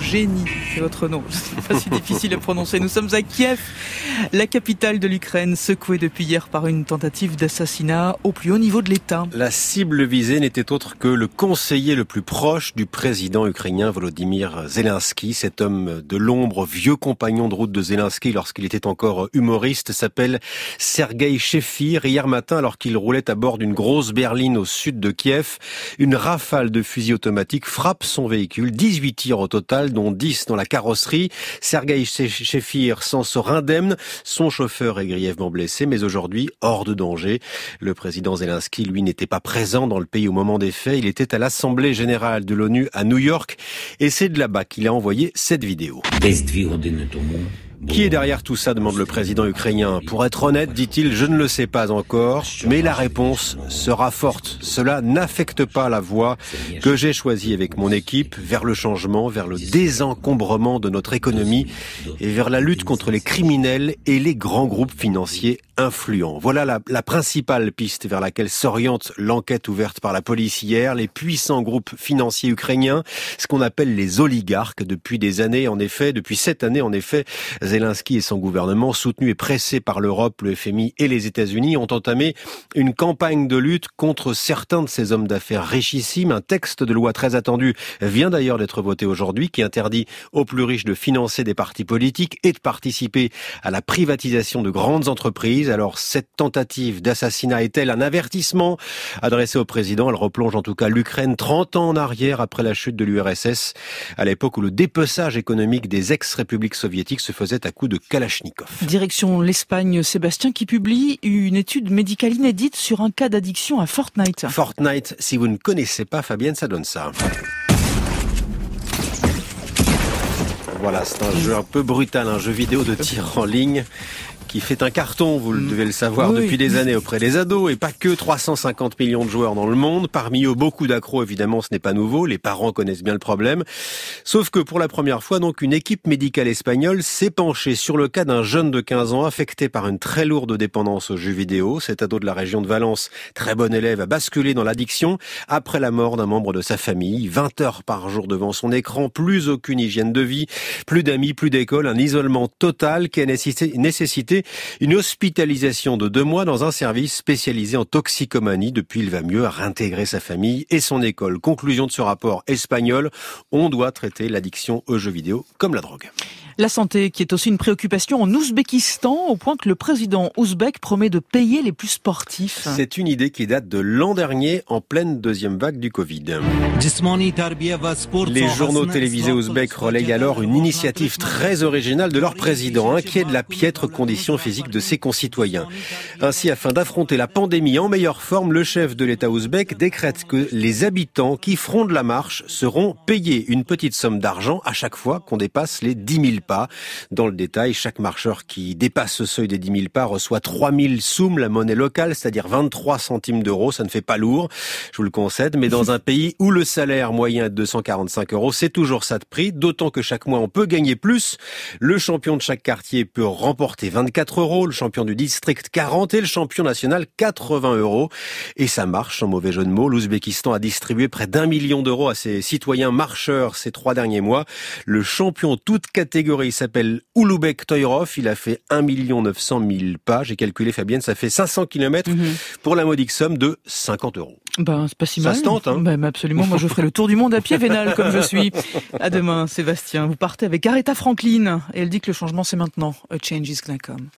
Evgeny, c'est votre nom. C'est pas si difficile à prononcer. Nous sommes à Kiev, la capitale de l'Ukraine, secouée depuis hier par une tentative d'assassinat au plus haut niveau de l'État. La cible visée n'était autre que le conseiller le plus proche du président ukrainien Volodymyr Zelensky. Cet homme de l'ombre, vieux compagnon de route de Zelensky lorsqu'il était encore humoriste, s'appelle Sergueï Shefir. Hier matin, alors qu'il roulait à bord d'une grosse berline au sud de Kiev, une rafale de fusils automatiques frappe son véhicule. 18 tirs au total, dont 10 dans la carrosserie. Sergueï Shefir s'en sort indemne. Son chauffeur est grièvement blessé, mais aujourd'hui hors de danger. Le président Zelensky, lui, n'était pas présent dans le pays au moment des faits. Il était à l'Assemblée générale de l'ONU à New York. Et c'est de là-bas qu'il a envoyé cette vidéo. Qui est derrière tout ça, demande le président ukrainien. Pour être honnête, dit-il, je ne le sais pas encore, mais la réponse sera forte. Cela n'affecte pas la voie que j'ai choisie avec mon équipe vers le changement, vers le désencombrement de notre économie et vers la lutte contre les criminels et les grands groupes financiers influents. Voilà la principale piste vers laquelle s'oriente l'enquête ouverte par la police hier. Les puissants groupes financiers ukrainiens, ce qu'on appelle les oligarques, depuis cette année en effet, Zelensky et son gouvernement, soutenus et pressés par l'Europe, le FMI et les États-Unis, ont entamé une campagne de lutte contre certains de ces hommes d'affaires richissimes. Un texte de loi très attendu vient d'ailleurs d'être voté aujourd'hui, qui interdit aux plus riches de financer des partis politiques et de participer à la privatisation de grandes entreprises. Alors, cette tentative d'assassinat est-elle un avertissement adressé au président? Elle replonge en tout cas l'Ukraine 30 ans en arrière après la chute de l'URSS, à l'époque où le dépeçage économique des ex-républiques soviétiques se faisait à coups de Kalachnikov. Direction l'Espagne, Sébastien, qui publie une étude médicale inédite sur un cas d'addiction à Fortnite. Fortnite, si vous ne connaissez pas, Fabienne, ça donne ça. Voilà, c'est un jeu un peu brutal, un jeu vidéo de tir en ligne qui fait un carton, vous devez le savoir, depuis des années auprès des ados, et pas que. 350 millions de joueurs dans le monde, parmi eux beaucoup d'accros, évidemment, ce n'est pas nouveau, les parents connaissent bien le problème. Sauf que pour la première fois, donc, une équipe médicale espagnole s'est penchée sur le cas d'un jeune de 15 ans affecté par une très lourde dépendance aux jeux vidéo. Cet ado de la région de Valence, très bon élève, a basculé dans l'addiction après la mort d'un membre de sa famille. 20 heures par jour devant son écran, plus aucune hygiène de vie, plus d'amis, plus d'école, un isolement total qui a nécessité une hospitalisation de 2 mois dans un service spécialisé en toxicomanie. Depuis, il va mieux, à réintégrer sa famille et son école. Conclusion de ce rapport espagnol, on doit traiter l'addiction aux jeux vidéo comme la drogue. La santé qui est aussi une préoccupation en Ouzbékistan, au point que le président ouzbek promet de payer les plus sportifs. C'est une idée qui date de l'an dernier, en pleine deuxième vague du Covid. Les journaux télévisés ouzbeks relayent alors une initiative très originale de leur président, inquiet de la piètre condition physique de ses concitoyens. Ainsi, afin d'affronter la pandémie en meilleure forme, le chef de l'État ouzbek décrète que les habitants qui frondent la marche seront payés une petite somme d'argent à chaque fois qu'on dépasse les 10 000 pas. Dans le détail, chaque marcheur qui dépasse ce seuil des 10 000 pas reçoit 3 000 soums, la monnaie locale, c'est-à-dire 23 centimes d'euros. Ça ne fait pas lourd, je vous le concède, mais dans un pays où le salaire moyen est de 245 euros, c'est toujours ça de prix, d'autant que chaque mois on peut gagner plus. Le champion de chaque quartier peut remporter 24 euros, le champion du district 40 et le champion national 80 euros. Et ça marche, sans mauvais jeu de mots. L'Ouzbékistan a distribué près d'1 million d'euros à ses citoyens marcheurs ces 3 derniers mois. Le champion toute catégorie s'appelle Ulubek Toyrov. Il a fait 1 900 000 pas. J'ai calculé, Fabienne, ça fait 500 kilomètres pour la modique somme de 50 euros. Ben, c'est pas si mal. Ça se tente, hein? Ben, absolument. Moi, je ferai le tour du monde à pied vénal, comme je suis. À demain, Sébastien. Vous partez avec Aretha Franklin. Et elle dit que le changement, c'est maintenant. A change is gonna come.